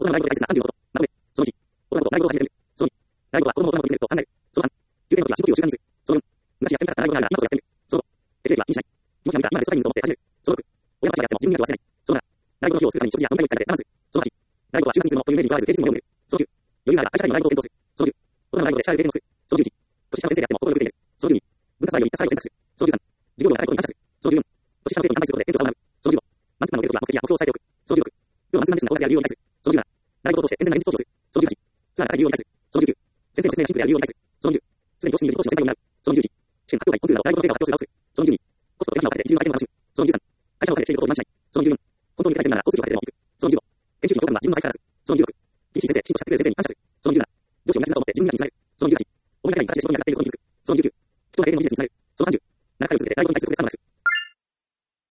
大人のライブで大切な35こと。なので、その1、大人こそライブを始めてみる。その2、ライブとは子供を大人の子に見ると考える。その3、休憩の時は深呼吸を習慣にする。その4、昔やってみたかったライブをやるなら今こそやってみる。その5、手続きは気にしない。気持ちが向いたら今でストライミングと思って始める。その6、親の話がやっても自分になって忘れない。その7、ライブの日を作るために食事や飲み会を行ったりで我慢する。その8、ライブは習慣にするものというイメージにとらわず平日にも読んでみる。その9、余裕があれば会社会議のライブを検討する。その10、大人のライブで社会を提言をする。その11、年下の先生であっても心をよく入れる。その12、文化祭を行った際を選択する。その13、授業料が高いことに感謝する。その14、年下の生徒に乾杯することでテントを学ぶ。その15、満足感の受けるときは目的や目標を伝えておく。その16、プロ満足なレッスンが高額である理由を理解する。その17、ライブを通して健全な現実を通する。その18、ツアーが高い理由を理解する。その19、先生の説明がシンプルである理由を理解する。その20、すでに教室にいる自己の先輩を担う。その21、試験発表会、コンクールなどライブの成果を発表する。その22、コストと手間をかけて一流の体験を楽しむ。その23、会社をかけてしていることを自慢しない。その24、本当に大切なら交通費をかけてでも行く。その25、研修費の上限は自分の財からず。その26、厳しい先生、きちんとしてくれる先生に感謝する。その27、上司を同じだと思って自分になるにつなげる。その28、思いがけない形で仕事に当たっていることに気づく。その29、人の経験の技術につなげる。